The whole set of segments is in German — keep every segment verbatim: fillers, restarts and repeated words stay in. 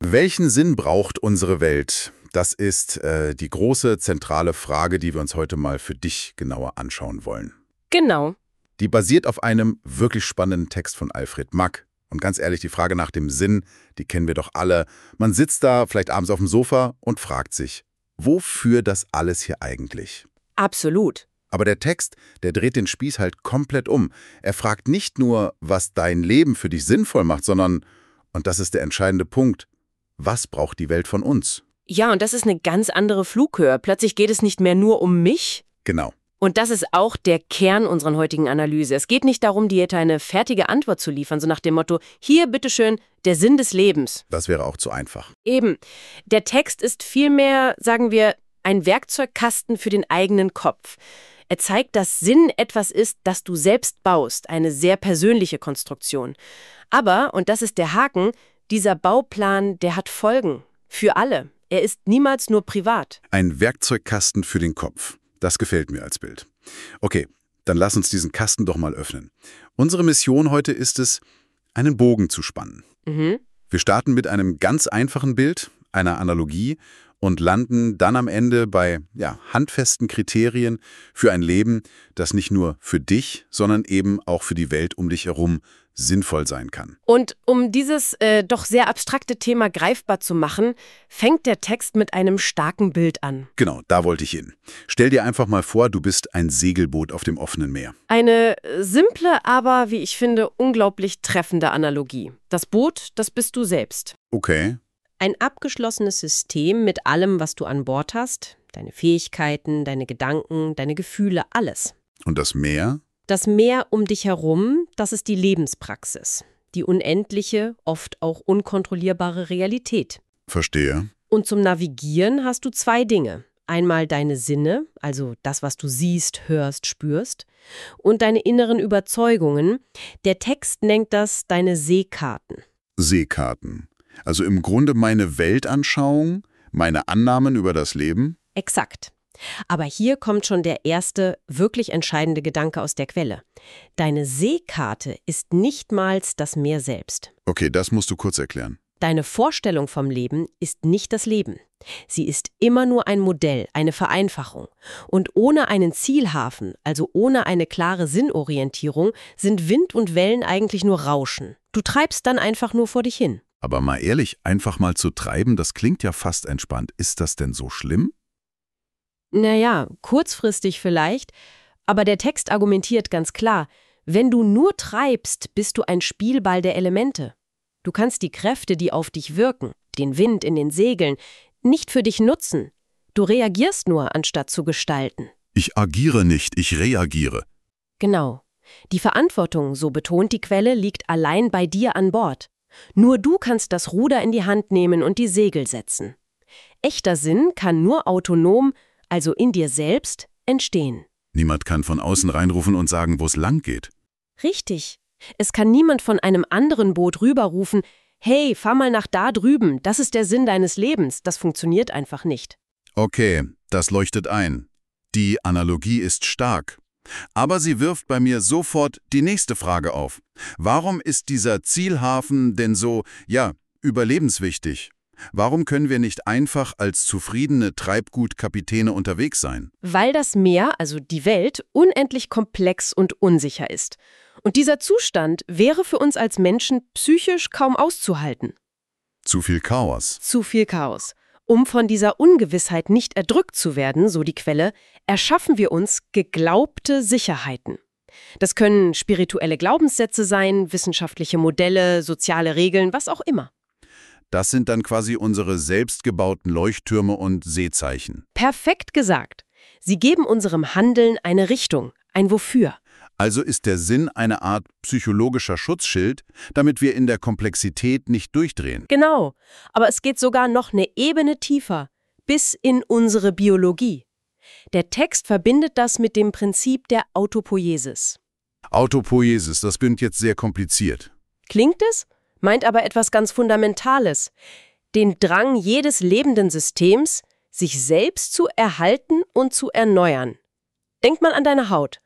Welchen Sinn braucht unsere Welt? Das ist äh, die große, zentrale Frage, die wir uns heute mal für dich genauer anschauen wollen. Genau. Die basiert auf einem wirklich spannenden Text von Alfred Mack. Und ganz ehrlich, die Frage nach dem Sinn, die kennen wir doch alle. Man sitzt da, vielleicht abends auf dem Sofa und fragt sich, wofür das alles hier eigentlich? Absolut. Aber der Text, der dreht den Spieß halt komplett um. Er fragt nicht nur, was dein Leben für dich sinnvoll macht, sondern, und das ist der entscheidende Punkt, was braucht die Welt von uns? Ja, und das ist eine ganz andere Flughöhe. Plötzlich geht es nicht mehr nur um mich. Genau. Und das ist auch der Kern unserer heutigen Analyse. Es geht nicht darum, dir jetzt eine fertige Antwort zu liefern, so nach dem Motto, hier, bitteschön, der Sinn des Lebens. Das wäre auch zu einfach. Eben. Der Text ist vielmehr, sagen wir, ein Werkzeugkasten für den eigenen Kopf. Er zeigt, dass Sinn etwas ist, das du selbst baust, eine sehr persönliche Konstruktion. Aber, und das ist der Haken, dieser Bauplan, der hat Folgen. Für alle. Er ist niemals nur privat. Ein Werkzeugkasten für den Kopf. Das gefällt mir als Bild. Okay, dann lass uns diesen Kasten doch mal öffnen. Unsere Mission heute ist es, einen Bogen zu spannen. Mhm. Wir starten mit einem ganz einfachen Bild, einer Analogie, und landen dann am Ende bei ja, handfesten Kriterien für ein Leben, das nicht nur für dich, sondern eben auch für die Welt um dich herum sinnvoll sein kann. Und um dieses äh, doch sehr abstrakte Thema greifbar zu machen, fängt der Text mit einem starken Bild an. Genau, da wollte ich hin. Stell dir einfach mal vor, du bist ein Segelboot auf dem offenen Meer. Eine äh, simple, aber, wie ich finde, unglaublich treffende Analogie. Das Boot, das bist du selbst. Okay. Ein abgeschlossenes System mit allem, was du an Bord hast. Deine Fähigkeiten, deine Gedanken, deine Gefühle, alles. Und das Meer? Das Meer um dich herum, das ist die Lebenspraxis. Die unendliche, oft auch unkontrollierbare Realität. Verstehe. Und zum Navigieren hast du zwei Dinge. Einmal deine Sinne, also das, was du siehst, hörst, spürst, und deine inneren Überzeugungen. Der Text nennt das deine Seekarten. Seekarten. Also im Grunde meine Weltanschauung, meine Annahmen über das Leben? Exakt. Aber hier kommt schon der erste, wirklich entscheidende Gedanke aus der Quelle. Deine Seekarte ist nichtmals das Meer selbst. Okay, das musst du kurz erklären. Deine Vorstellung vom Leben ist nicht das Leben. Sie ist immer nur ein Modell, eine Vereinfachung. Und ohne einen Zielhafen, also ohne eine klare Sinnorientierung, sind Wind und Wellen eigentlich nur Rauschen. Du treibst dann einfach nur vor dich hin. Aber mal ehrlich, einfach mal zu treiben, das klingt ja fast entspannt. Ist das denn so schlimm? Naja, kurzfristig vielleicht, aber der Text argumentiert ganz klar, wenn du nur treibst, bist du ein Spielball der Elemente. Du kannst die Kräfte, die auf dich wirken, den Wind in den Segeln, nicht für dich nutzen. Du reagierst nur, anstatt zu gestalten. Ich agiere nicht, ich reagiere. Genau. Die Verantwortung, so betont die Quelle, liegt allein bei dir an Bord. Nur du kannst das Ruder in die Hand nehmen und die Segel setzen. Echter Sinn kann nur autonom, also in dir selbst, entstehen. Niemand kann von außen reinrufen und sagen, wo es lang geht. Richtig. Es kann niemand von einem anderen Boot rüberrufen, hey, fahr mal nach da drüben, das ist der Sinn deines Lebens. Das funktioniert einfach nicht. Okay, das leuchtet ein. Die Analogie ist stark. Aber sie wirft bei mir sofort die nächste Frage auf. Warum ist dieser Zielhafen denn so, ja, überlebenswichtig? Warum können wir nicht einfach als zufriedene Treibgutkapitäne unterwegs sein? Weil das Meer, also die Welt, unendlich komplex und unsicher ist. Und dieser Zustand wäre für uns als Menschen psychisch kaum auszuhalten. Zu viel Chaos. Zu viel Chaos. Um von dieser Ungewissheit nicht erdrückt zu werden, so die Quelle, erschaffen wir uns geglaubte Sicherheiten. Das können spirituelle Glaubenssätze sein, wissenschaftliche Modelle, soziale Regeln, was auch immer. Das sind dann quasi unsere selbstgebauten Leuchttürme und Seezeichen. Perfekt gesagt. Sie geben unserem Handeln eine Richtung, ein Wofür. Also ist der Sinn eine Art psychologischer Schutzschild, damit wir in der Komplexität nicht durchdrehen. Genau, aber es geht sogar noch eine Ebene tiefer, bis in unsere Biologie. Der Text verbindet das mit dem Prinzip der Autopoiesis. Autopoiesis, das klingt jetzt sehr kompliziert. Klingt es? Meint aber etwas ganz Fundamentales. Den Drang jedes lebenden Systems, sich selbst zu erhalten und zu erneuern. Denk mal an deine Haut.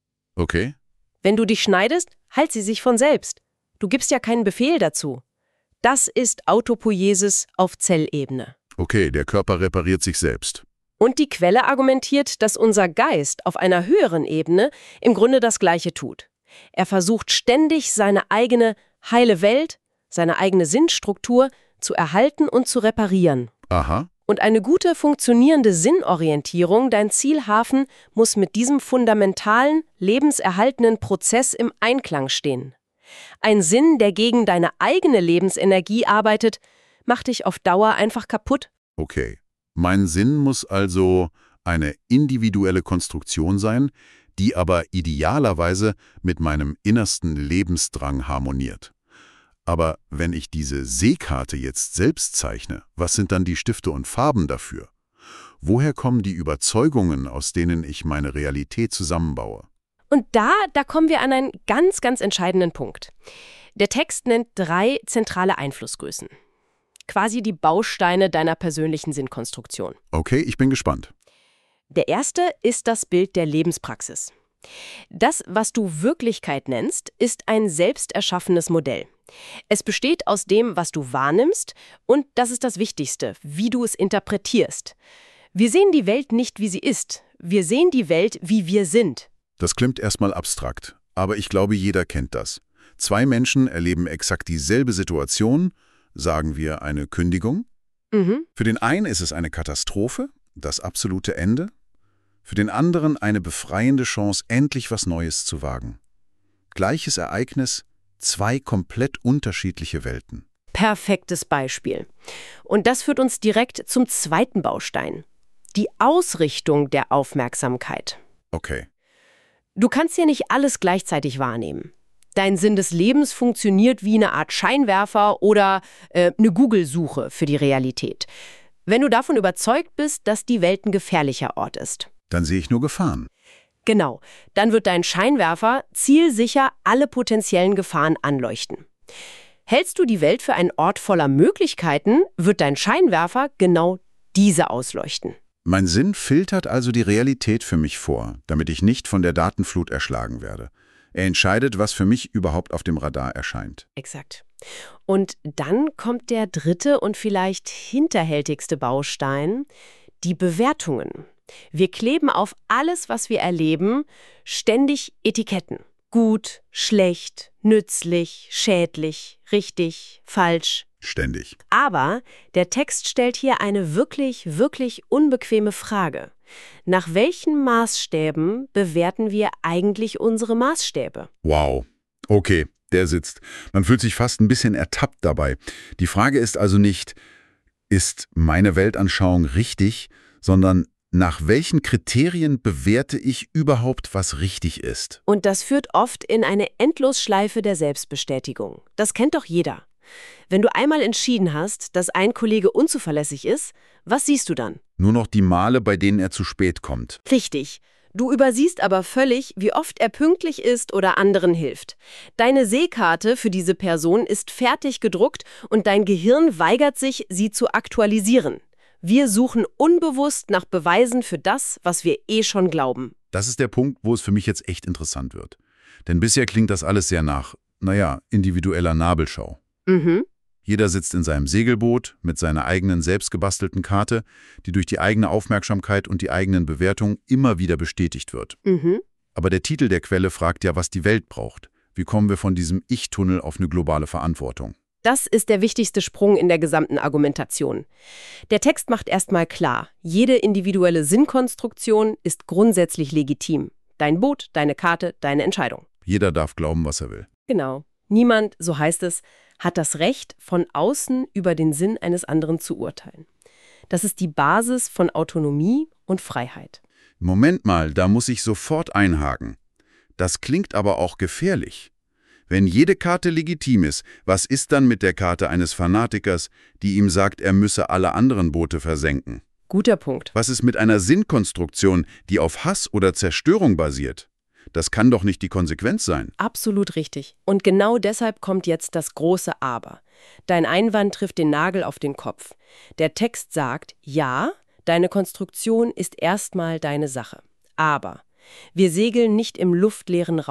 Okay. Wenn du dich schneidest, heilt sie sich von selbst. Du gibst ja keinen Befehl dazu. Das ist Autopoiesis auf Zellebene. Okay, der Körper repariert sich selbst. Und die Quelle argumentiert, dass unser Geist auf einer höheren Ebene im Grunde das Gleiche tut. Er versucht ständig, seine eigene heile Welt, seine eigene Sinnstruktur zu erhalten und zu reparieren. Aha. Und eine gute, funktionierende Sinnorientierung, dein Zielhafen, muss mit diesem fundamentalen, lebenserhaltenden Prozess im Einklang stehen. Ein Sinn, der gegen deine eigene Lebensenergie arbeitet, macht dich auf Dauer einfach kaputt. Okay. Mein Sinn muss also eine individuelle Konstruktion sein, die aber idealerweise mit meinem innersten Lebensdrang harmoniert. Aber wenn ich diese Seekarte jetzt selbst zeichne, was sind dann die Stifte und Farben dafür? Woher kommen die Überzeugungen, aus denen ich meine Realität zusammenbaue? Und da, da kommen wir an einen ganz, ganz entscheidenden Punkt. Der Text nennt drei zentrale Einflussgrößen. Quasi die Bausteine deiner persönlichen Sinnkonstruktion. Okay, ich bin gespannt. Der erste ist das Bild der Lebenspraxis. Das, was du Wirklichkeit nennst, ist ein selbst erschaffenes Modell. Es besteht aus dem, was du wahrnimmst, und das ist das Wichtigste, wie du es interpretierst. Wir sehen die Welt nicht, wie sie ist. Wir sehen die Welt, wie wir sind. Das klingt erstmal abstrakt, aber ich glaube, jeder kennt das. Zwei Menschen erleben exakt dieselbe Situation, sagen wir eine Kündigung. Mhm. Für den einen ist es eine Katastrophe, das absolute Ende. Für den anderen eine befreiende Chance, endlich was Neues zu wagen. Gleiches Ereignis, zwei komplett unterschiedliche Welten. Perfektes Beispiel. Und das führt uns direkt zum zweiten Baustein. Die Ausrichtung der Aufmerksamkeit. Okay. Du kannst ja nicht alles gleichzeitig wahrnehmen. Dein Sinn des Lebens funktioniert wie eine Art Scheinwerfer oder äh, eine Google-Suche für die Realität. Wenn du davon überzeugt bist, dass die Welt ein gefährlicher Ort ist. Dann sehe ich nur Gefahren. Genau, dann wird dein Scheinwerfer zielsicher alle potenziellen Gefahren anleuchten. Hältst du die Welt für einen Ort voller Möglichkeiten, wird dein Scheinwerfer genau diese ausleuchten. Mein Sinn filtert also die Realität für mich vor, damit ich nicht von der Datenflut erschlagen werde. Er entscheidet, was für mich überhaupt auf dem Radar erscheint. Exakt. Und dann kommt der dritte und vielleicht hinterhältigste Baustein, die Bewertungen. Wir kleben auf alles, was wir erleben, ständig Etiketten. Gut, schlecht, nützlich, schädlich, richtig, falsch. Ständig. Aber der Text stellt hier eine wirklich, wirklich unbequeme Frage. Nach welchen Maßstäben bewerten wir eigentlich unsere Maßstäbe? Wow. Okay, der sitzt. Man fühlt sich fast ein bisschen ertappt dabei. Die Frage ist also nicht, ist meine Weltanschauung richtig, sondern nach welchen Kriterien bewerte ich überhaupt, was richtig ist? Und das führt oft in eine Endlosschleife der Selbstbestätigung. Das kennt doch jeder. Wenn du einmal entschieden hast, dass ein Kollege unzuverlässig ist, was siehst du dann? Nur noch die Male, bei denen er zu spät kommt. Richtig. Du übersiehst aber völlig, wie oft er pünktlich ist oder anderen hilft. Deine Seekarte für diese Person ist fertig gedruckt und dein Gehirn weigert sich, sie zu aktualisieren. Wir suchen unbewusst nach Beweisen für das, was wir eh schon glauben. Das ist der Punkt, wo es für mich jetzt echt interessant wird. Denn bisher klingt das alles sehr nach, naja, individueller Nabelschau. Mhm. Jeder sitzt in seinem Segelboot mit seiner eigenen selbstgebastelten Karte, die durch die eigene Aufmerksamkeit und die eigenen Bewertungen immer wieder bestätigt wird. Mhm. Aber der Titel der Quelle fragt ja, was die Welt braucht. Wie kommen wir von diesem Ich-Tunnel auf eine globale Verantwortung? Das ist der wichtigste Sprung in der gesamten Argumentation. Der Text macht erstmal klar, jede individuelle Sinnkonstruktion ist grundsätzlich legitim. Dein Boot, deine Karte, deine Entscheidung. Jeder darf glauben, was er will. Genau. Niemand, so heißt es, hat das Recht, von außen über den Sinn eines anderen zu urteilen. Das ist die Basis von Autonomie und Freiheit. Moment mal, da muss ich sofort einhaken. Das klingt aber auch gefährlich. Wenn jede Karte legitim ist, was ist dann mit der Karte eines Fanatikers, die ihm sagt, er müsse alle anderen Boote versenken? Guter Punkt. Was ist mit einer Sinnkonstruktion, die auf Hass oder Zerstörung basiert? Das kann doch nicht die Konsequenz sein. Absolut richtig. Und genau deshalb kommt jetzt das große Aber. Dein Einwand trifft den Nagel auf den Kopf. Der Text sagt, ja, deine Konstruktion ist erstmal deine Sache. Aber wir segeln nicht im luftleeren Raum.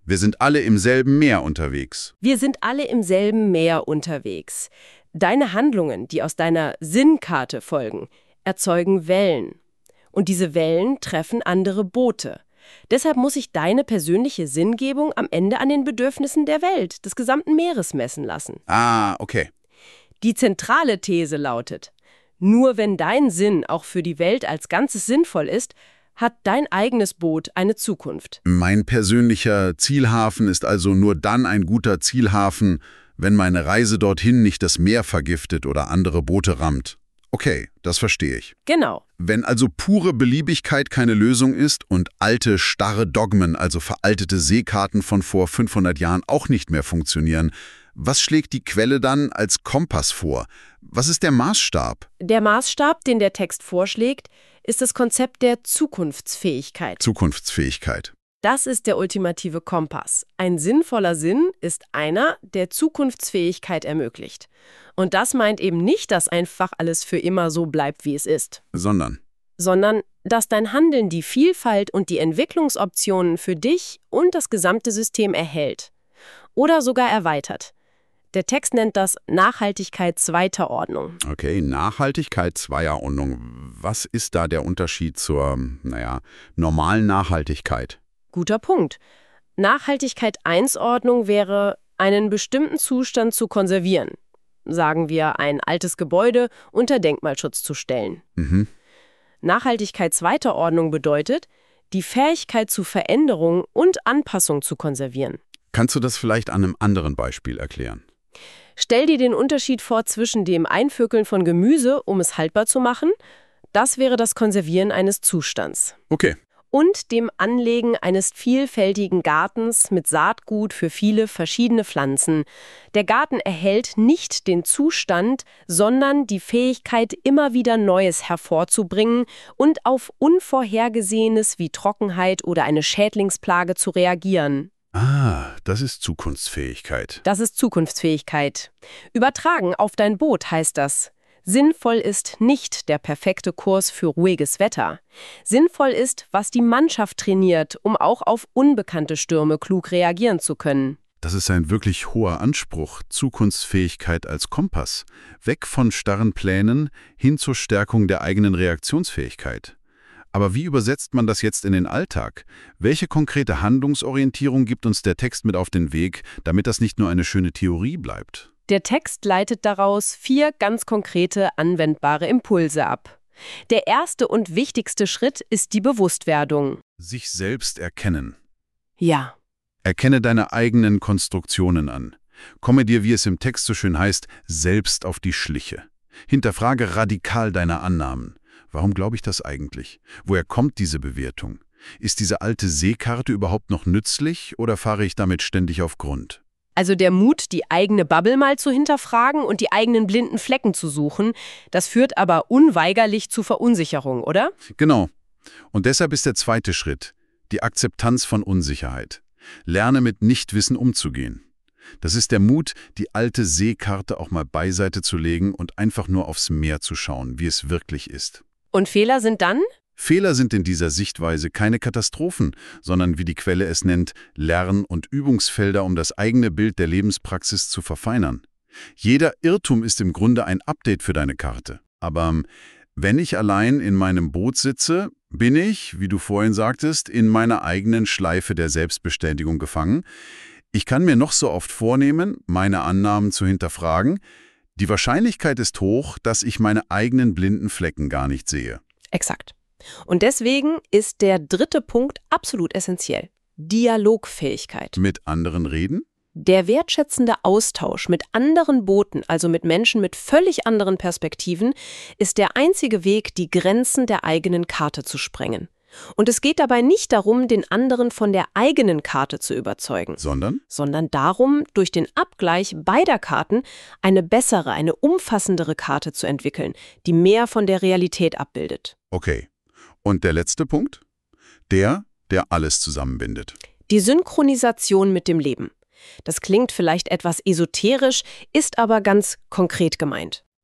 Wir sind alle im selben Meer unterwegs. Wir sind alle im selben Meer unterwegs. Deine Handlungen, die aus deiner Sinnkarte folgen, erzeugen Wellen. Und diese Wellen treffen andere Boote. Deshalb muss sich deine persönliche Sinngebung am Ende an den Bedürfnissen der Welt, des gesamten Meeres messen lassen. Ah, okay. Die zentrale These lautet: Nur wenn dein Sinn auch für die Welt als Ganzes sinnvoll ist, hat dein eigenes Boot eine Zukunft. Mein persönlicher Zielhafen ist also nur dann ein guter Zielhafen, wenn meine Reise dorthin nicht das Meer vergiftet oder andere Boote rammt. Okay, das verstehe ich. Genau. Wenn also pure Beliebigkeit keine Lösung ist und alte, starre Dogmen, also veraltete Seekarten von vor fünfhundert Jahren auch nicht mehr funktionieren, was schlägt die Quelle dann als Kompass vor? Was ist der Maßstab? Der Maßstab, den der Text vorschlägt, ist das Konzept der Zukunftsfähigkeit. Zukunftsfähigkeit. Das ist der ultimative Kompass. Ein sinnvoller Sinn ist einer, der Zukunftsfähigkeit ermöglicht. Und das meint eben nicht, dass einfach alles für immer so bleibt, wie es ist. Sondern? Sondern, dass dein Handeln die Vielfalt und die Entwicklungsoptionen für dich und das gesamte System erhält. Oder sogar erweitert. Der Text nennt das Nachhaltigkeit zweiter Ordnung. Okay, Nachhaltigkeit zweier Ordnung. Was ist da der Unterschied zur, naja, normalen Nachhaltigkeit? Guter Punkt. Nachhaltigkeit eins Ordnung wäre, einen bestimmten Zustand zu konservieren. Sagen wir, ein altes Gebäude unter Denkmalschutz zu stellen. Mhm. Nachhaltigkeit zweiter Ordnung bedeutet, die Fähigkeit zu Veränderung und Anpassung zu konservieren. Kannst du das vielleicht an einem anderen Beispiel erklären? Stell dir den Unterschied vor zwischen dem Einvökeln von Gemüse, um es haltbar zu machen, das wäre das Konservieren eines Zustands. Okay. Und dem Anlegen eines vielfältigen Gartens mit Saatgut für viele verschiedene Pflanzen. Der Garten erhält nicht den Zustand, sondern die Fähigkeit, immer wieder Neues hervorzubringen und auf Unvorhergesehenes wie Trockenheit oder eine Schädlingsplage zu reagieren. Ah, das ist Zukunftsfähigkeit. Das ist Zukunftsfähigkeit. Übertragen auf dein Boot heißt das: Sinnvoll ist nicht der perfekte Kurs für ruhiges Wetter. Sinnvoll ist, was die Mannschaft trainiert, um auch auf unbekannte Stürme klug reagieren zu können. Das ist ein wirklich hoher Anspruch, Zukunftsfähigkeit als Kompass. Weg von starren Plänen hin zur Stärkung der eigenen Reaktionsfähigkeit. Aber wie übersetzt man das jetzt in den Alltag? Welche konkrete Handlungsorientierung gibt uns der Text mit auf den Weg, damit das nicht nur eine schöne Theorie bleibt? Der Text leitet daraus vier ganz konkrete, anwendbare Impulse ab. Der erste und wichtigste Schritt ist die Bewusstwerdung. Sich selbst erkennen. Ja. Erkenne deine eigenen Konstruktionen an. Komme dir, wie es im Text so schön heißt, selbst auf die Schliche. Hinterfrage radikal deine Annahmen. Warum glaube ich das eigentlich? Woher kommt diese Bewertung? Ist diese alte Seekarte überhaupt noch nützlich oder fahre ich damit ständig auf Grund? Also der Mut, die eigene Bubble mal zu hinterfragen und die eigenen blinden Flecken zu suchen, das führt aber unweigerlich zu Verunsicherung, oder? Genau. Und deshalb ist der zweite Schritt die Akzeptanz von Unsicherheit. Lerne mit Nichtwissen umzugehen. Das ist der Mut, die alte Seekarte auch mal beiseite zu legen und einfach nur aufs Meer zu schauen, wie es wirklich ist. Und Fehler sind dann? Fehler sind in dieser Sichtweise keine Katastrophen, sondern, wie die Quelle es nennt, Lern- und Übungsfelder, um das eigene Bild der Lebenspraxis zu verfeinern. Jeder Irrtum ist im Grunde ein Update für deine Karte. Aber wenn ich allein in meinem Boot sitze, bin ich, wie du vorhin sagtest, in meiner eigenen Schleife der Selbstbestätigung gefangen. Ich kann mir noch so oft vornehmen, meine Annahmen zu hinterfragen. Die Wahrscheinlichkeit ist hoch, dass ich meine eigenen blinden Flecken gar nicht sehe. Exakt. Und deswegen ist der dritte Punkt absolut essentiell. Dialogfähigkeit. Mit anderen reden? Der wertschätzende Austausch mit anderen Booten, also mit Menschen mit völlig anderen Perspektiven, ist der einzige Weg, die Grenzen der eigenen Karte zu sprengen. Und es geht dabei nicht darum, den anderen von der eigenen Karte zu überzeugen. Sondern? Sondern darum, durch den Abgleich beider Karten eine bessere, eine umfassendere Karte zu entwickeln, die mehr von der Realität abbildet. Okay. Und der letzte Punkt? Der, der alles zusammenbindet. Die Synchronisation mit dem Leben. Das klingt vielleicht etwas esoterisch, ist aber ganz konkret gemeint.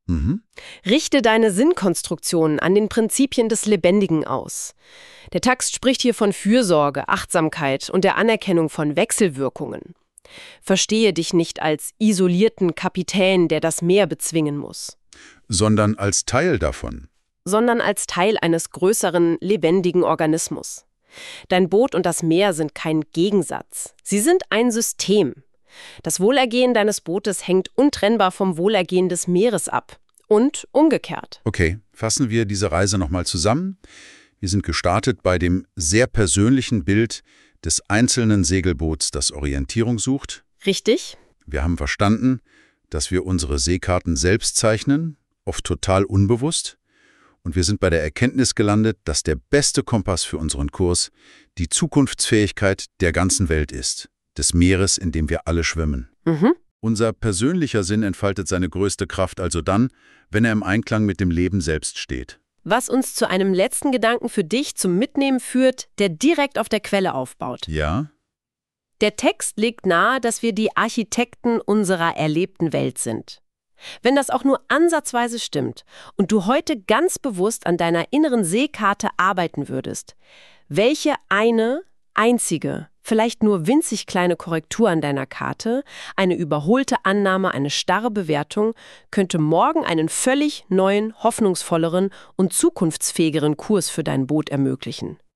Mhm. Richte deine Sinnkonstruktionen an den Prinzipien des Lebendigen aus. Der Text spricht hier von Fürsorge, Achtsamkeit und der Anerkennung von Wechselwirkungen. Verstehe dich nicht als isolierten Kapitän, der das Meer bezwingen muss, Sondern als Teil davon. sondern als Teil eines größeren, lebendigen Organismus. Dein Boot und das Meer sind kein Gegensatz. Sie sind ein System. Das Wohlergehen deines Bootes hängt untrennbar vom Wohlergehen des Meeres ab. Und umgekehrt. Okay, fassen wir diese Reise nochmal zusammen. Wir sind gestartet bei dem sehr persönlichen Bild des einzelnen Segelboots, das Orientierung sucht. Richtig? Wir haben verstanden, dass wir unsere Seekarten selbst zeichnen, oft total unbewusst. Und wir sind bei der Erkenntnis gelandet, dass der beste Kompass für unseren Kurs die Zukunftsfähigkeit der ganzen Welt ist, des Meeres, in dem wir alle schwimmen. Mhm. Unser persönlicher Sinn entfaltet seine größte Kraft also dann, wenn er im Einklang mit dem Leben selbst steht. Was uns zu einem letzten Gedanken für dich zum Mitnehmen führt, der direkt auf der Quelle aufbaut. Ja? Der Text legt nahe, dass wir die Architekten unserer erlebten Welt sind. Wenn das auch nur ansatzweise stimmt und du heute ganz bewusst an deiner inneren Seekarte arbeiten würdest, welche eine, einzige, vielleicht nur winzig kleine Korrektur an deiner Karte, eine überholte Annahme, eine starre Bewertung, könnte morgen einen völlig neuen, hoffnungsvolleren und zukunftsfähigeren Kurs für dein Boot ermöglichen?